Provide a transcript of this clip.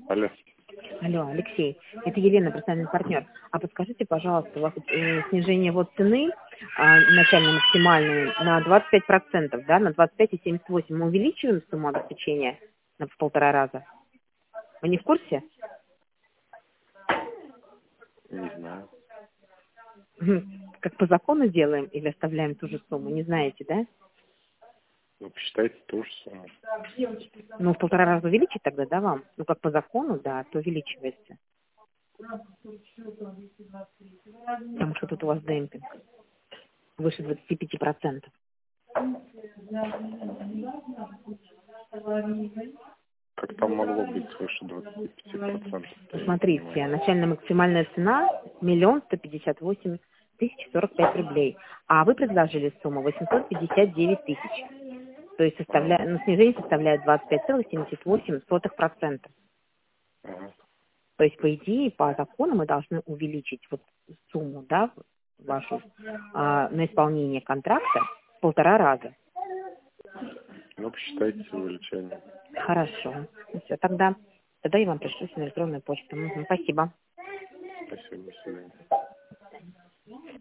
Алло. Алло, Алексей, это Елена, профессиональный партнер. А подскажите, пожалуйста, у вас снижение вот цены начальной максимальной на 25%, да, на 25,78. Мы увеличиваем сумму обеспечения в 1,5 раза? Вы не в курсе? Не знаю. Как по закону делаем или оставляем ту же сумму? Не знаете, да? Ну, посчитайте ту же сумму. Ну, в 1,5 раза увеличить тогда, да, вам? Ну, как по закону, да, то увеличивается. Потому что тут у вас демпинг выше 25%. Как там могло быть свыше 25%? Смотрите, начальная максимальная цена 1 158 045 рублей. А вы предложили сумму 859 тысяч. То есть снижение составляет 25,78%. Ага. То есть, по идее, по закону мы должны увеличить вот сумму, да, вашу на исполнение контракта в 1,5 раза. Ну, посчитайте увеличение. Хорошо. Все, тогда я вам пришлю на электронную почту. Спасибо. Спасибо, до свидания.